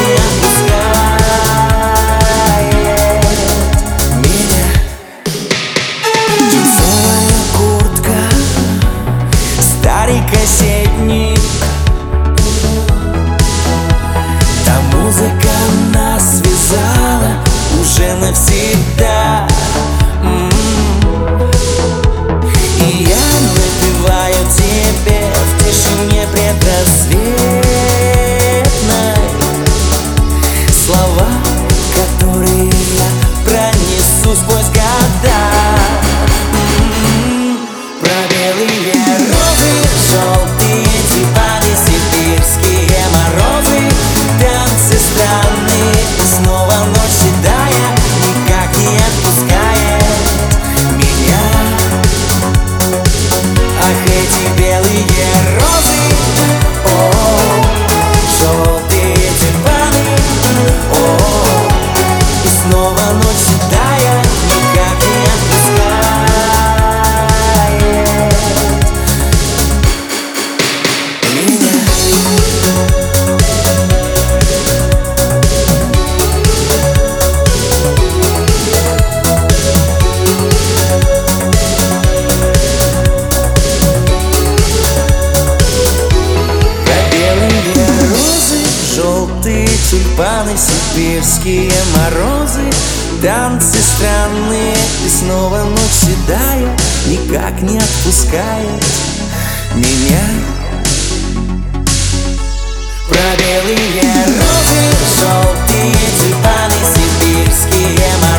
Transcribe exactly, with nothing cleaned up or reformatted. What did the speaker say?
не отпускает меня. Джинсовая куртка, старый кассетник, та музыка нас связала уже навсегда. И я напеваю тебе в тишине предрассветной слова, которые я пронесу сквозь года. Про белые розы, желтые тюльпаны, сибирские морозы, танцы странные, и снова ночь седая никак не отпускает меня. Ах, эти белые розы, о, желтые тюльпаны, о, и снова ночь седая никак не отпускает меня. Желтые тюльпаны, сибирские морозы, танцы странные, и снова ночь седая никак не отпускает меня. Про белые розы, желтые тюльпаны, сибирские морозы,